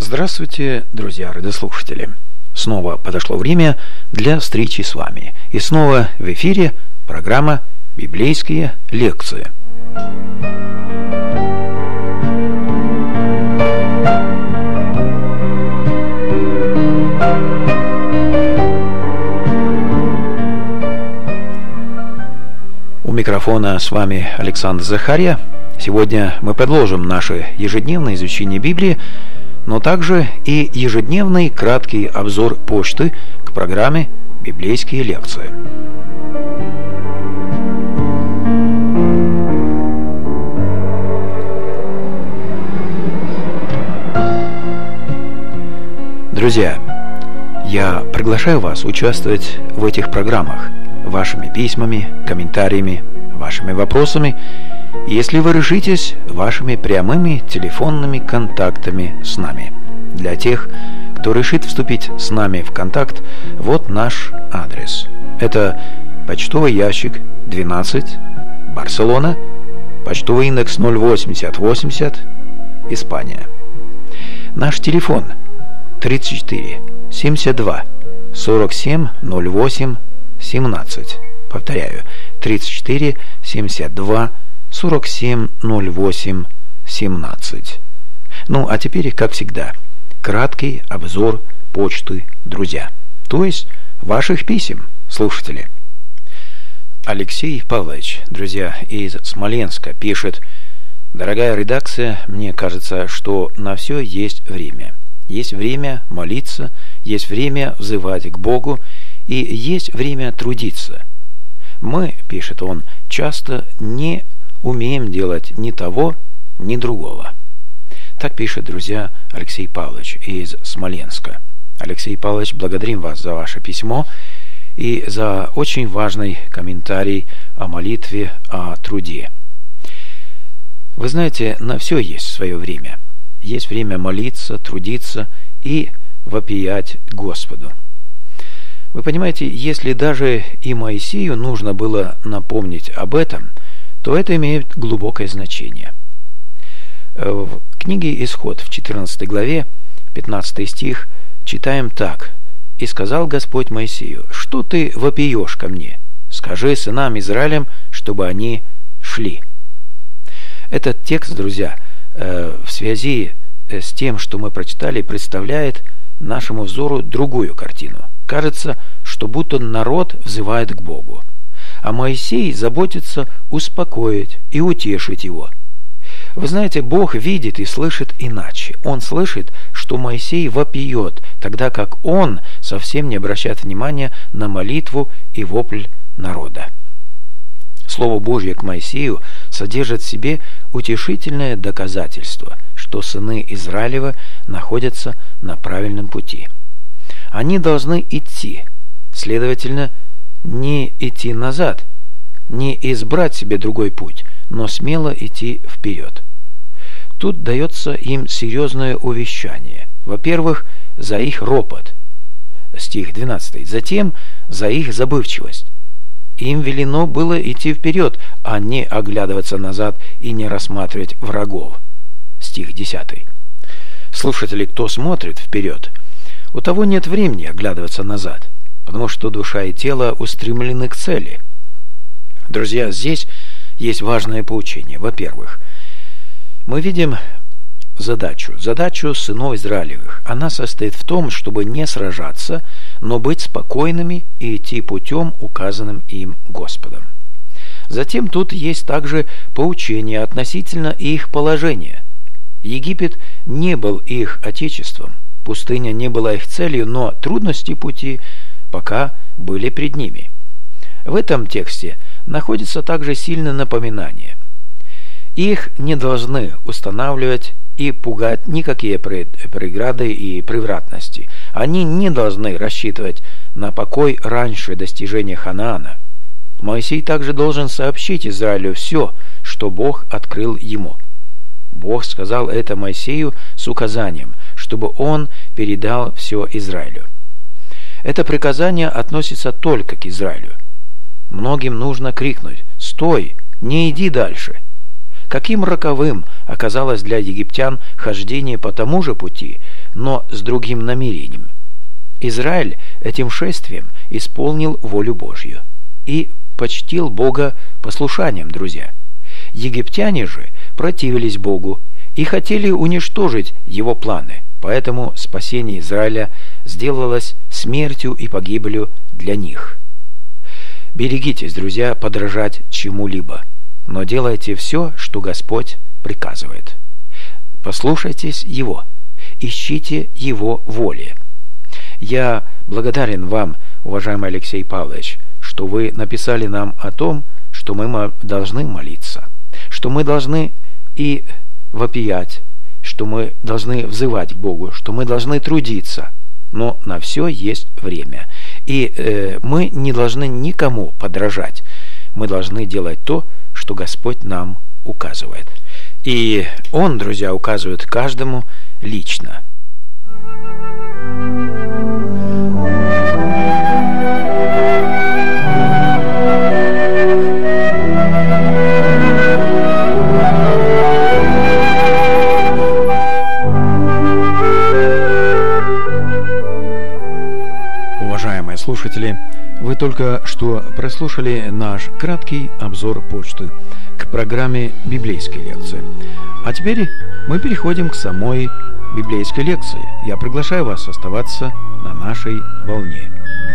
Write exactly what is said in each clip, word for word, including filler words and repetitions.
Здравствуйте, друзья радиослушатели! Снова подошло время для встречи с вами. И снова в эфире программа «Библейские лекции». У микрофона с вами Александр Захарья. Сегодня мы продолжим наше ежедневное изучение Библии, но также и ежедневный краткий обзор почты к программе «Библейские лекции». Друзья, я приглашаю вас участвовать в этих программах вашими письмами, комментариями, вашими вопросами, если вы решитесь, вашими прямыми телефонными контактами с нами. Для тех, кто решит вступить с нами в контакт, вот наш адрес. Это почтовый ящик двенадцать, Барселона, почтовый индекс ноль восемьдесят восемьдесят, Испания. Наш телефон тридцать четыре семьдесят два сорок семь ноль восемь семнадцать. Повторяю, тридцать четыре семьдесят два сорок семь ноль восемь семнадцать. Ну, а теперь, как всегда, краткий обзор почты, друзья. То есть ваших писем, слушатели. Алексей Павлович, друзья, из Смоленска пишет: «Дорогая редакция, мне кажется, что на все есть время. Есть время молиться, есть время взывать к Богу, и есть время трудиться. Мы, — пишет он, — часто не умеем делать ни того, ни другого». Так пишет, друзья, Алексей Павлович из Смоленска. Алексей Павлович, благодарим вас за ваше письмо и за очень важный комментарий о молитве, о труде. Вы знаете, на все есть свое время. Есть время молиться, трудиться и вопиять Господу. Вы понимаете, если даже и Моисею нужно было напомнить об этом, то это имеет глубокое значение. В книге «Исход» в четырнадцатой главе, пятнадцатый стих, читаем так: «И сказал Господь Моисею: что ты вопиешь ко мне? Скажи сынам Израилем, чтобы они шли». Этот текст, друзья, в связи с тем, что мы прочитали, представляет нашему взору другую картину. Кажется, что будто народ взывает к Богу, а Моисей заботится успокоить и утешить его. Вы знаете, Бог видит и слышит иначе. Он слышит, что Моисей вопиет, тогда как он совсем не обращает внимания на молитву и вопль народа. Слово Божье к Моисею содержит в себе утешительное доказательство, что сыны Израилева находятся на правильном пути. Они должны идти, следовательно, не идти назад, не избрать себе другой путь, но смело идти вперед. Тут дается им серьезное увещание. Во-первых, за их ропот, стих двенадцатый, затем за их забывчивость. Им велено было идти вперед, а не оглядываться назад и не рассматривать врагов, стих десятый. Слушатели, кто смотрит вперед, у того нет времени оглядываться назад, потому что душа и тело устремлены к цели. Друзья, здесь есть важное поучение. Во-первых, мы видим задачу, задачу сынов Израилевых. Она состоит в том, чтобы не сражаться, но быть спокойными и идти путем, указанным им Господом. Затем тут есть также поучение относительно их положения. Египет не был их отечеством, пустыня не была их целью, но трудности пути пока были пред ними. В этом тексте находится также сильное напоминание. Их не должны устанавливать и пугать никакие преграды и превратности. Они не должны рассчитывать на покой раньше достижения Ханаана. Моисей также должен сообщить Израилю все, что Бог открыл ему. Бог сказал это Моисею с указанием, чтобы он передал все Израилю. Это приказание относится только к Израилю. Многим нужно крикнуть: «Стой! Не иди дальше!» Каким роковым оказалось для египтян хождение по тому же пути, но с другим намерением. Израиль этим шествием исполнил волю Божью и почтил Бога послушанием, друзья. Египтяне же противились Богу и хотели уничтожить его планы, поэтому спасение Израиля сделалось смертью и погибелью для них. Берегитесь, друзья, подражать чему-либо, но делайте все, что Господь приказывает. Послушайтесь Его, ищите Его воли. Я благодарен вам, уважаемый Алексей Павлович, что вы написали нам о том, что мы должны молиться, что мы должны и вопиять, что мы должны взывать к Богу, что мы должны трудиться, но на все есть время. И э, мы не должны никому подражать, мы должны делать то, что Господь нам указывает. И Он, друзья, указывает каждому лично. Уважаемые слушатели, вы только что прослушали наш краткий обзор почты к программе библейской лекции. А теперь мы переходим к самой библейской лекции. Я приглашаю вас оставаться на нашей волне.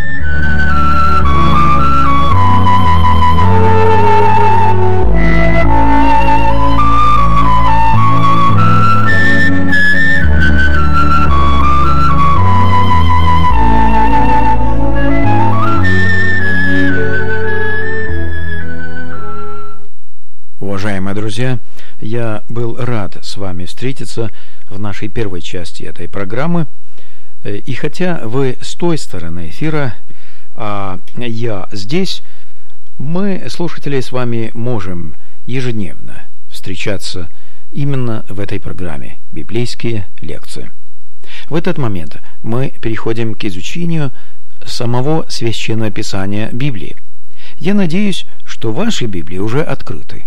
Уважаемые друзья, я был рад с вами встретиться в нашей первой части этой программы. И хотя вы с той стороны эфира, а я здесь, мы, слушатели, с вами можем ежедневно встречаться именно в этой программе «Библейские лекции». В этот момент мы переходим к изучению самого Священного Писания Библии. Я надеюсь, что ваши Библии уже открыты.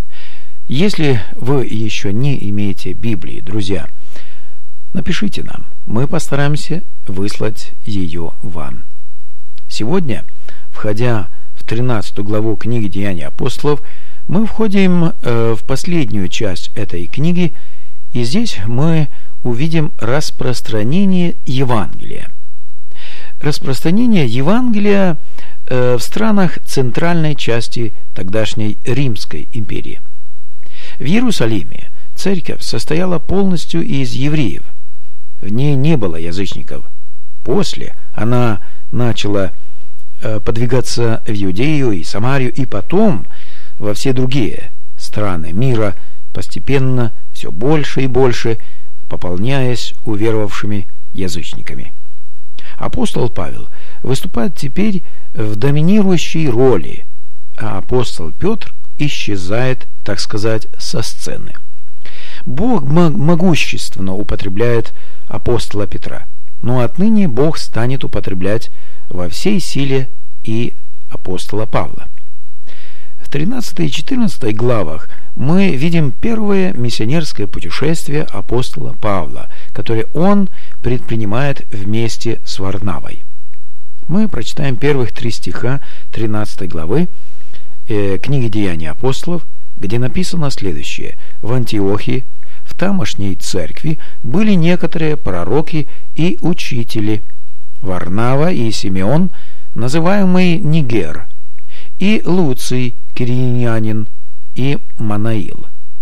Если вы еще не имеете Библии, друзья, напишите нам, мы постараемся выслать ее вам. Сегодня, входя в тринадцатую главу книги «Деяний апостолов», мы входим э, в последнюю часть этой книги, и здесь мы увидим распространение Евангелия. Распространение Евангелия э, в странах центральной части тогдашней Римской империи. В Иерусалиме церковь состояла полностью из евреев. В ней не было язычников. После она начала э, подвигаться в Иудею и Самарию, и потом во все другие страны мира, постепенно все больше и больше пополняясь уверовавшими язычниками. Апостол Павел выступает теперь в доминирующей роли, а апостол Петр исчезает, так сказать, со сцены. Бог могущественно употребляет апостола Петра, но отныне Бог станет употреблять во всей силе и апостола Павла. В тринадцатой и четырнадцатой главах мы видим первое миссионерское путешествие апостола Павла, которое он предпринимает вместе с Варнавой. Мы прочитаем первых три стиха тринадцатой главы э, книги «Деяний апостолов», где написано следующее: «В Антиохии, в тамошней церкви, были некоторые пророки и учители, Варнава и Симеон, называемый Нигер, и Луций, киринянин, и Манаил,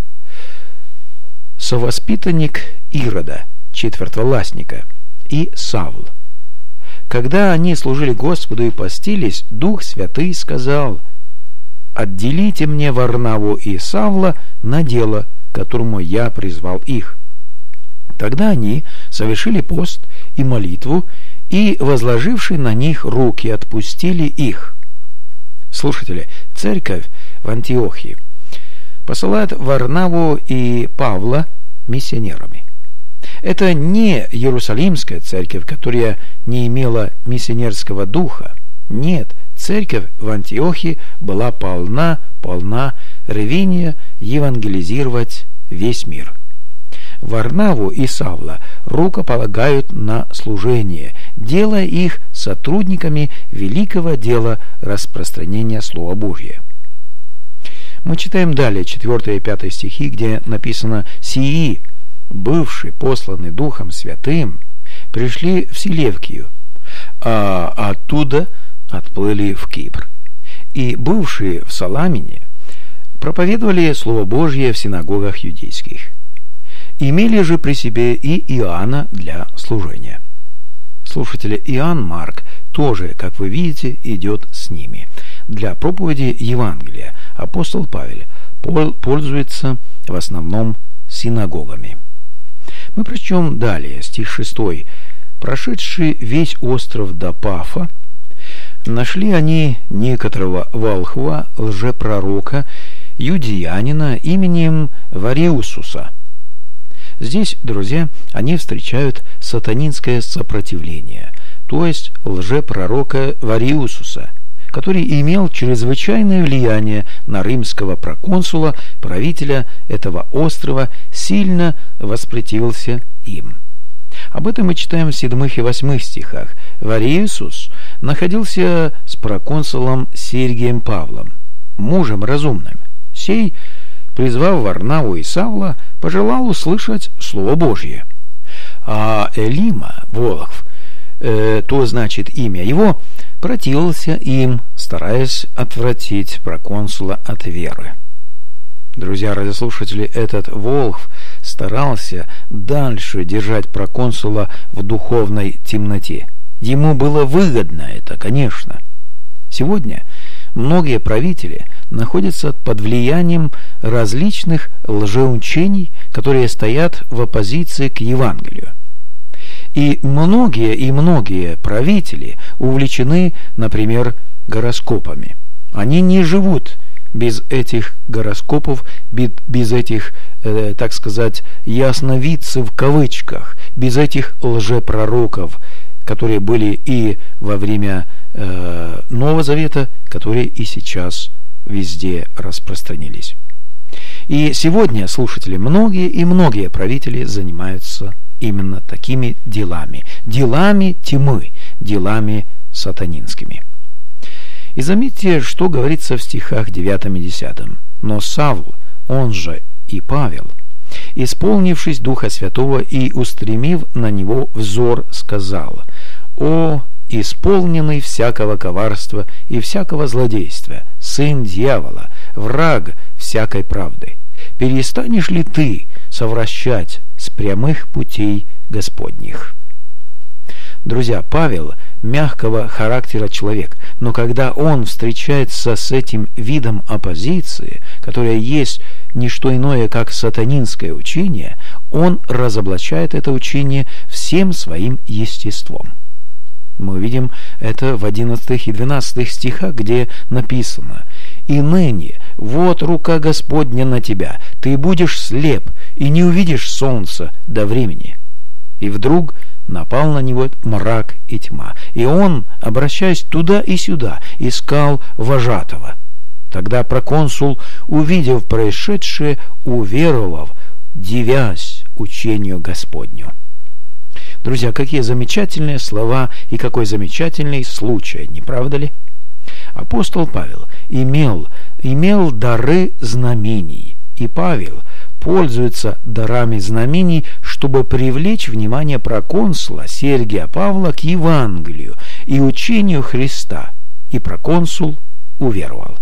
совоспитанник Ирода, четвертовластника, и Савл. Когда они служили Господу и постились, Дух Святый сказал: отделите мне Варнаву и Савла на дело, которому я призвал их. Тогда они совершили пост и молитву, и, возложивши на них руки, отпустили их». Слушатели, церковь в Антиохии посылает Варнаву и Павла миссионерами. Это не Иерусалимская церковь, которая не имела миссионерского духа. Нет, церковь в Антиохии была полна, полна рвения евангелизировать весь мир. Варнаву и Савла рукополагают на служение, делая их сотрудниками великого дела распространения Слова Божия. Мы читаем далее четвёртый и пятый стихи, где написано: «Сии, бывшие посланы Духом Святым, пришли в Селевкию, а оттуда отплыли в Кипр, и бывшие в Саламине проповедовали Слово Божье в синагогах юдейских. Имели же при себе и Иоанна для служения». Слушатели, Иоанн Марк тоже, как вы видите, идет с ними. Для проповеди Евангелия апостол Павел пользуется в основном синагогами. Мы прочтем далее стих шестой. «Прошедший весь остров до Пафа, нашли они некоторого волхва, лжепророка, юдеянина именем Вариусуса». Здесь, друзья, они встречают сатанинское сопротивление, то есть лжепророка Вариусуса, который имел чрезвычайное влияние на римского проконсула, правителя этого острова, сильно воспротивился им. Об этом мы читаем в седьмых и восьмых стихах. Вариусус находился с проконсулом Сергием Павлом, мужем разумным. Сей, призвав Варнаву и Савла, пожелал услышать Слово Божье. А Элима, волхв, э, то значит имя его, противился им, стараясь отвратить проконсула от веры. Друзья радиослушатели, этот волхв старался дальше держать проконсула в духовной темноте. Ему было выгодно это, конечно. Сегодня многие правители находятся под влиянием различных лжеучений, которые стоят в оппозиции к Евангелию. И многие и многие правители увлечены, например, гороскопами. Они не живут без этих гороскопов, без этих, э, так сказать, ясновидцев в кавычках, без этих лжепророков, которые были и во время э, Нового Завета, которые и сейчас везде распространились. И сегодня, слушатели, многие и многие правители занимаются именно такими делами, делами тьмы, делами сатанинскими. И заметьте, что говорится в стихах девятом и десятом. «Но Савл, он же и Павел, исполнившись Духа Святого и устремив на него взор, сказал: О, исполненный всякого коварства и всякого злодейства, сын дьявола, враг всякой правды, перестанешь ли ты совращать с прямых путей Господних?» Друзья, Павел мягкого характера человек, но когда он встречается с этим видом оппозиции, которая есть не что иное, как сатанинское учение, он разоблачает это учение всем своим естеством. Мы видим это в одиннадцатых и двенадцатых стихах, где написано: «И ныне вот рука Господня на тебя, ты будешь слеп и не увидишь солнца до времени». И вдруг напал на него мрак и тьма, и он, обращаясь туда и сюда, искал вожатого. Тогда проконсул, увидев происшедшее, уверовав, дивясь учению Господню. Друзья, какие замечательные слова и какой замечательный случай, не правда ли? Апостол Павел имел, имел дары знамений, и Павел пользуется дарами знамений, чтобы привлечь внимание проконсула Сергия Павла к Евангелию и учению Христа, и проконсул уверовал.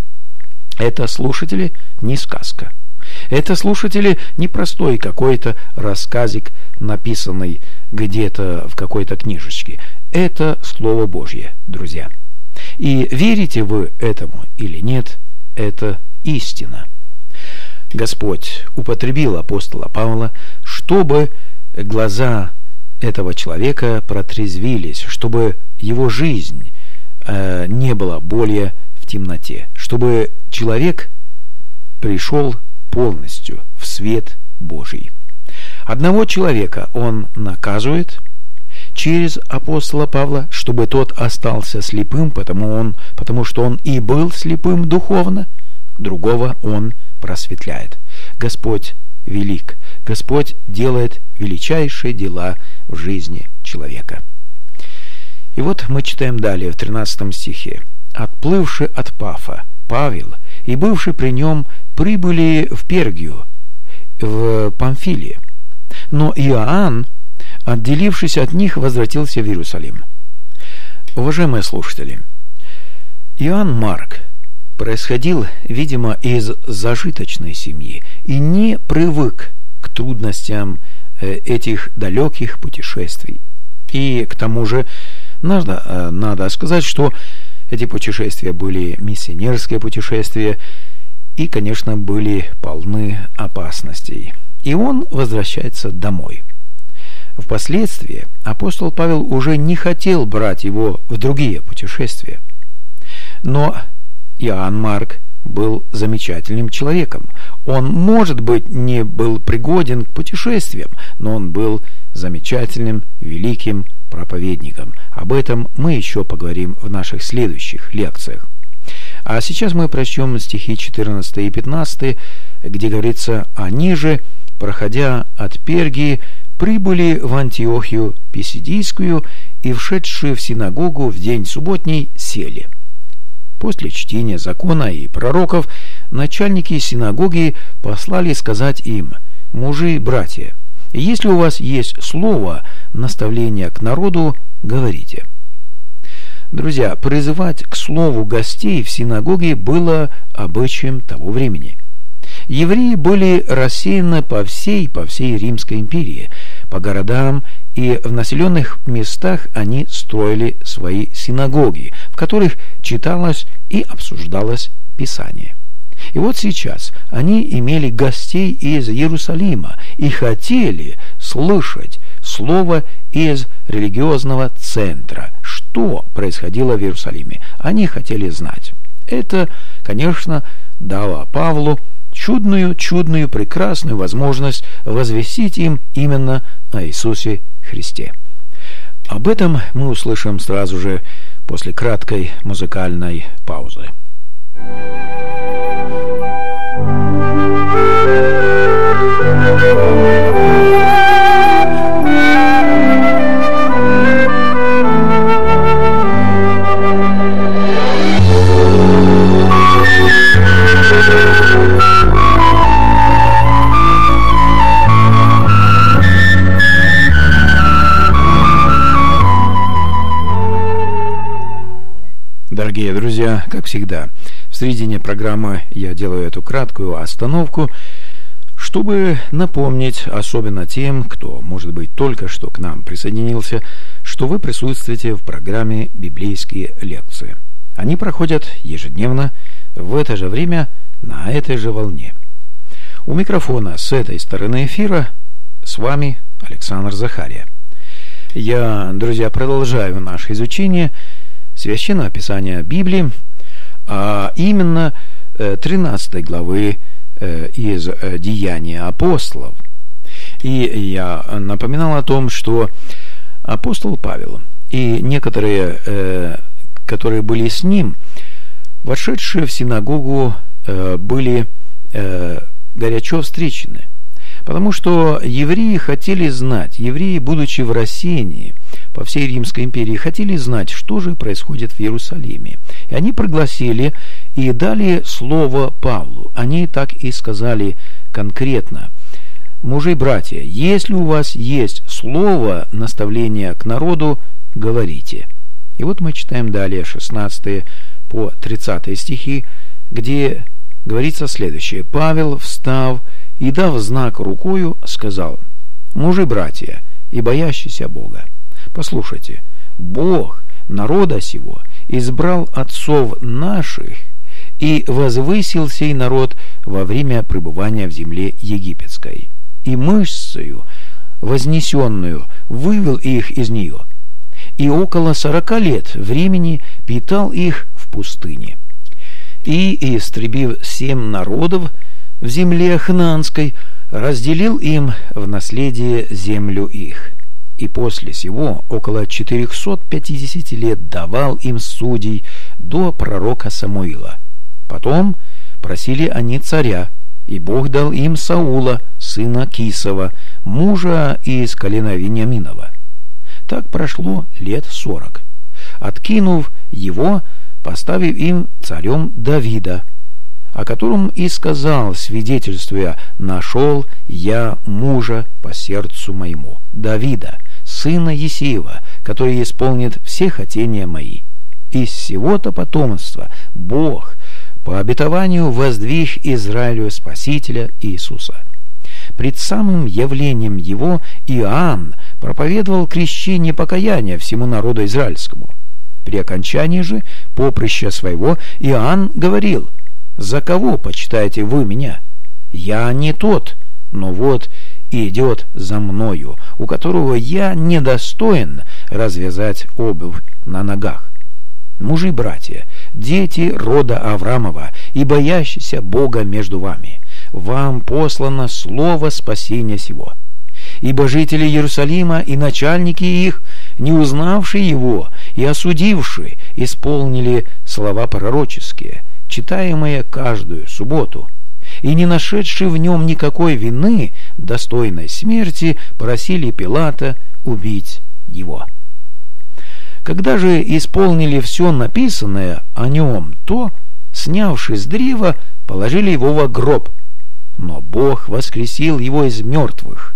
Это, слушатели, не сказка. Это, слушатели, не простой какой-то рассказик, написанный где-то в какой-то книжечке. Это Слово Божье, друзья. И верите вы этому или нет, это истина. Господь употребил апостола Павла, чтобы глаза этого человека протрезвились, чтобы его жизнь э, не была более в темноте, чтобы человек пришел полностью в свет Божий. Одного человека он наказывает через апостола Павла, чтобы тот остался слепым, потому, он, потому что он и был слепым духовно, другого он просветляет. Господь велик. Господь делает величайшие дела в жизни человека. И вот мы читаем далее в тринадцатом стихе. «Отплывши от Пафа, Павел и бывший при нем прибыли в Пергию, в Памфилии. Но Иоанн, отделившись от них, возвратился в Иерусалим». Уважаемые слушатели, Иоанн Марк происходил, видимо, из зажиточной семьи и не привык к трудностям этих далеких путешествий. И к тому же надо, надо сказать, что эти путешествия были миссионерские путешествия и, конечно, были полны опасностей. И он возвращается домой. Впоследствии апостол Павел уже не хотел брать его в другие путешествия. Но Иоанн Марк был замечательным человеком. Он, может быть, не был пригоден к путешествиям, но он был замечательным, великим проповедником. Об этом мы еще поговорим в наших следующих лекциях. А сейчас мы прочтем стихи четырнадцатый и пятнадцатый, где говорится: «Они же, проходя от Пергии, прибыли в Антиохию Писидийскую и, вшедшие в синагогу в день субботний, сели. После чтения закона и пророков начальники синагоги послали сказать им: мужи и братья, если у вас есть слово наставления к народу, говорите». Друзья, призывать к слову гостей в синагоге было обычаем того времени. Евреи были рассеяны по всей, по всей Римской империи, по городам, и в населенных местах они строили свои синагоги, в которых читалось и обсуждалось Писание. И вот сейчас они имели гостей из Иерусалима и хотели слышать слово из религиозного центра. Что происходило в Иерусалиме? Они хотели знать. Это, конечно, дало Павлу чудную, чудную, прекрасную возможность возвестить им именно о Иисусе Христе. Об этом мы услышим сразу же после краткой музыкальной паузы. Дорогие друзья, как всегда, в середине программы я делаю эту краткую остановку, чтобы напомнить, особенно тем, кто, может быть, только что к нам присоединился, что вы присутствуете в программе «Библейские лекции». Они проходят ежедневно в это же время на этой же волне. У микрофона с этой стороны эфира с вами Александр Захария. Я, друзья, продолжаю наше изучение Священного Писания Библии, а именно тринадцатой главы из Деяния апостолов. И я напоминал о том, что апостол Павел и некоторые, которые были с ним, вошедшие в синагогу, были горячо встречены. Потому что евреи хотели знать, евреи, будучи в рассеянии по всей Римской империи, хотели знать, что же происходит в Иерусалиме. И они пригласили и дали слово Павлу. Они так и сказали конкретно: мужи и братья, если у вас есть слово наставления к народу, говорите. И вот мы читаем далее шестнадцатый по тридцатый стихи, где говорится следующее: «Павел, встав и, дав знак рукою, сказал: мужи, братья и боящиеся Бога, послушайте, Бог народа сего избрал отцов наших и возвысил сей народ во время пребывания в земле египетской, и мышцею вознесенную вывел их из нее, и около сорока лет времени питал их в пустыне. И, истребив семь народов в земле Хнаанской, разделил им в наследие землю их. И после сего около четырехсот пятидесяти лет давал им судей до пророка Самуила. Потом просили они царя, и Бог дал им Саула, сына Кисова, мужа из колена Вениаминова. Так прошло лет сорок. Откинув его, поставив им царем Давида, о котором и сказал, свидетельствуя: «Нашел я мужа по сердцу моему, Давида, сына Есеева, который исполнит все хотения мои». Из всего-то потомства Бог по обетованию воздвиг Израилю Спасителя Иисуса. Пред самым явлением его Иоанн проповедовал крещение покаяния всему народу израильскому. При окончании же поприща своего Иоанн говорил: «За кого почитаете вы меня? Я не тот, но вот идет за мною, у которого я недостоин развязать обувь на ногах». Мужи, братья, дети рода Авраамова и боящиеся Бога между вами, вам послано слово спасения сего. Ибо жители Иерусалима и начальники их, не узнавшие его и осудившие, исполнили слова пророческие, читаемые каждую субботу, и не нашедшие в нем никакой вины, достойной смерти, просили Пилата убить его. Когда же исполнили все написанное о нем, то, снявши с древа, положили его во гроб, но Бог воскресил его из мертвых.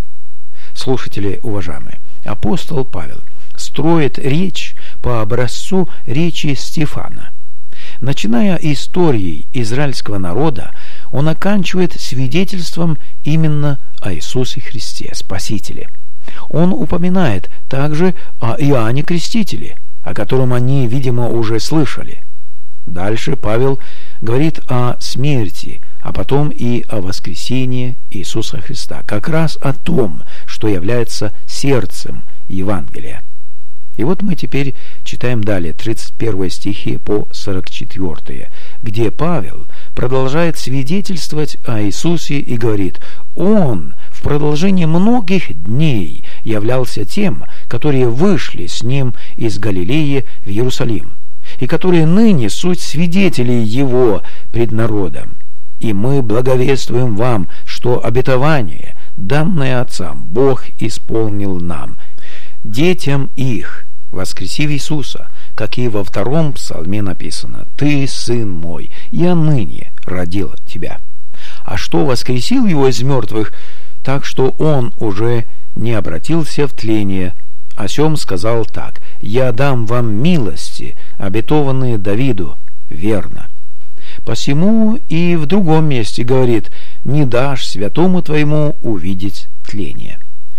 Слушатели уважаемые, апостол Павел строит речь по образцу речи Стефана. Начиная историей израильского народа, он оканчивает свидетельством именно о Иисусе Христе, Спасителе. Он упоминает также о Иоанне Крестителе, о котором они, видимо, уже слышали. Дальше Павел говорит о смерти, а потом и о воскресении Иисуса Христа, как раз о том, что является сердцем Евангелия. И вот мы теперь читаем далее тридцать первые стихи по сорок четвёртые, где Павел продолжает свидетельствовать о Иисусе и говорит: «Он в продолжении многих дней являлся тем, которые вышли с ним из Галилеи в Иерусалим, и которые ныне суть свидетелей его пред народом. И мы благовествуем вам, что обетование, данное отцам, Бог исполнил нам, детям их, воскресив Иисуса, как и во втором псалме написано: «Ты, сын мой, я ныне родил тебя». А что воскресил его из мертвых, так что он уже не обратился в тление, о сем сказал так: «Я дам вам милости, обетованные Давиду, верно». Посему и в другом месте говорит: «Не дашь святому твоему увидеть тление».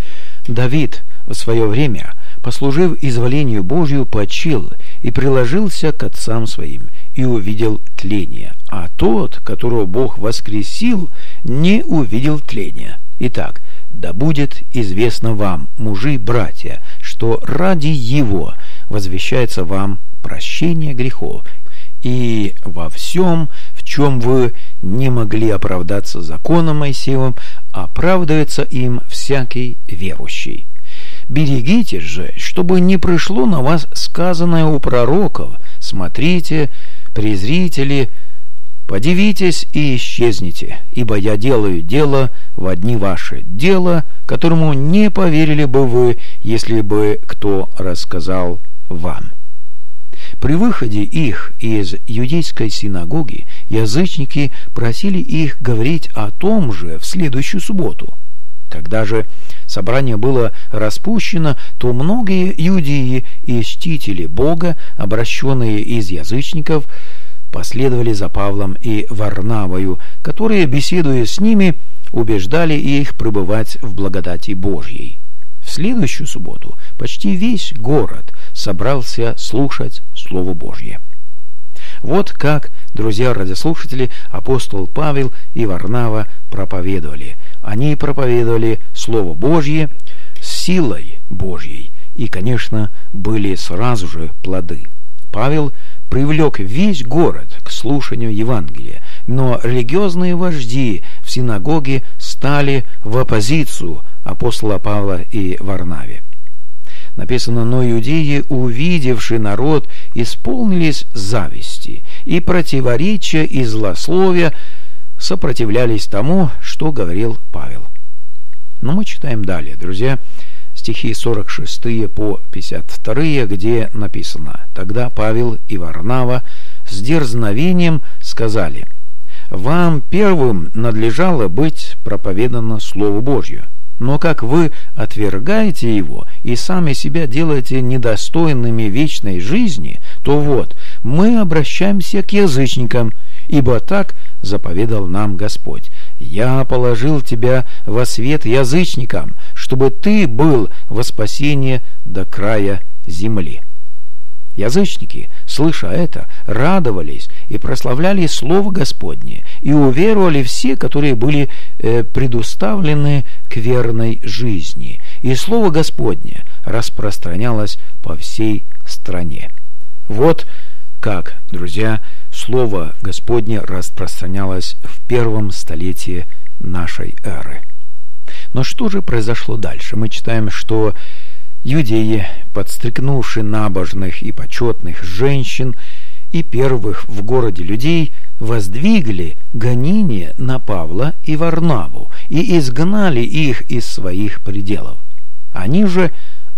Давид в свое время, послужив изволению Божию, почил и приложился к отцам своим, и увидел тление, а тот, которого Бог воскресил, не увидел тления. Итак, да будет известно вам, мужи, братья, что ради его возвещается вам прощение грехов, и во всем, в чем вы не могли оправдаться законом Моисеевым, оправдывается им всякий верующий. Берегитесь же, чтобы не пришло на вас сказанное у пророков: смотрите, презрите ли, подивитесь и исчезните, ибо я делаю дело во дни ваши, дело, которому не поверили бы вы, если бы кто рассказал вам». При выходе их из иудейской синагоги язычники просили их говорить о том же в следующую субботу. Когда же собрание было распущено, то многие иудеи и чтители Бога, обращенные из язычников, последовали за Павлом и Варнавою, которые, беседуя с ними, убеждали их пребывать в благодати Божьей. В следующую субботу почти весь город собрался слушать Слово Божье. Вот как, друзья радиослушатели, апостол Павел и Варнава проповедовали. Они проповедовали Слово Божье с силой Божьей, и, конечно, были сразу же плоды. Павел привлек весь город к слушанию Евангелия, но религиозные вожди в синагоге стали в оппозицию апостола Павла и Варнаве. Написано: «Но иудеи, увидевши народ, исполнились зависти, и противоречия и злословия сопротивлялись тому, что говорил Павел». Но мы читаем далее, друзья, стихи сорок шесть по пятьдесят два, где написано: «Тогда Павел и Варнава с дерзновением сказали: вам первым надлежало быть проповедано Слову Божью. Но как вы отвергаете его и сами себя делаете недостойными вечной жизни, то вот, мы обращаемся к язычникам, ибо так заповедал нам Господь: я положил тебя во свет язычникам, чтобы ты был во спасение до края земли». Язычники, слыша это, радовались и прославляли Слово Господне, и уверовали все, которые были э, предуставлены к верной жизни. И Слово Господне распространялось по всей стране. Вот как, друзья, Слово Господне распространялось в первом столетии нашей эры. Но что же произошло дальше? Мы читаем, что иудеи, подстрекнувши набожных и почетных женщин и первых в городе людей, воздвигли гонение на Павла и Варнаву и изгнали их из своих пределов. Они же,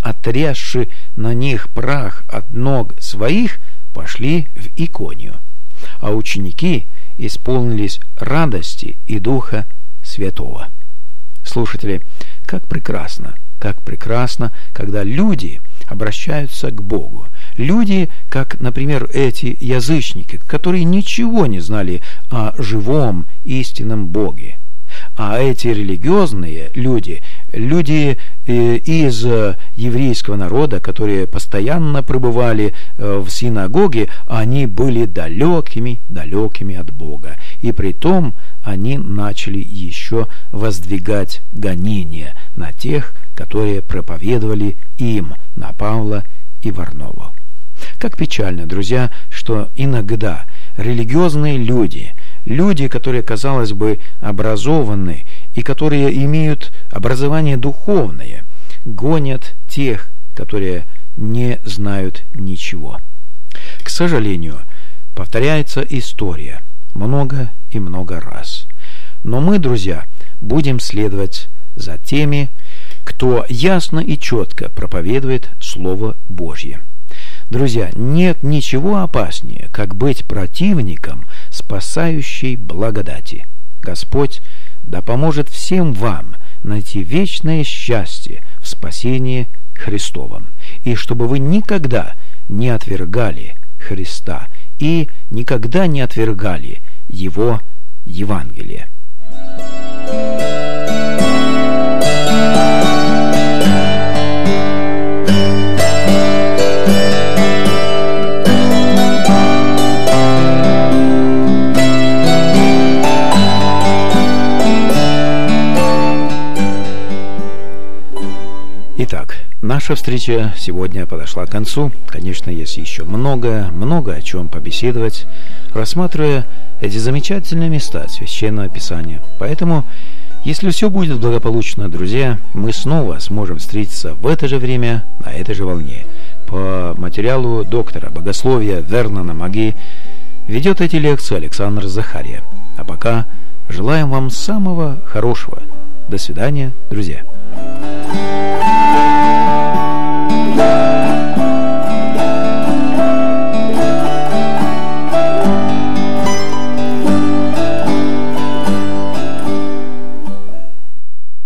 отрясши на них прах от ног своих, пошли в Иконию, а ученики исполнились радости и Духа Святого. Слушатели, как прекрасно! Как прекрасно, когда люди обращаются к Богу. Люди, как, например, эти язычники, которые ничего не знали о живом истинном Боге. А эти религиозные люди, люди из еврейского народа, которые постоянно пребывали в синагоге, они были далекими, далекими от Бога. И притом они начали еще воздвигать гонения на тех, которые проповедовали им, на Павла и Варнаву. Как печально, друзья, что иногда религиозные люди, люди, которые, казалось бы, образованы и которые имеют образование духовное, гонят тех, которые не знают ничего. К сожалению, повторяется история много и много раз. Но мы, друзья, будем следовать за теми, кто ясно и четко проповедует Слово Божье. Друзья, нет ничего опаснее, как быть противником спасающей благодати. Господь да поможет всем вам найти вечное счастье в спасении Христовом, и чтобы вы никогда не отвергали Христа и никогда не отвергали Его Евангелие. Итак, наша встреча сегодня подошла к концу. Конечно, есть еще много, много о чем побеседовать, рассматривая эти замечательные места Священного Писания. Поэтому, если все будет благополучно, друзья, мы снова сможем встретиться в это же время, на этой же волне. По материалу доктора богословия Вернона Маги ведет эти лекции Александр Захария. А пока желаем вам самого хорошего. До свидания, друзья.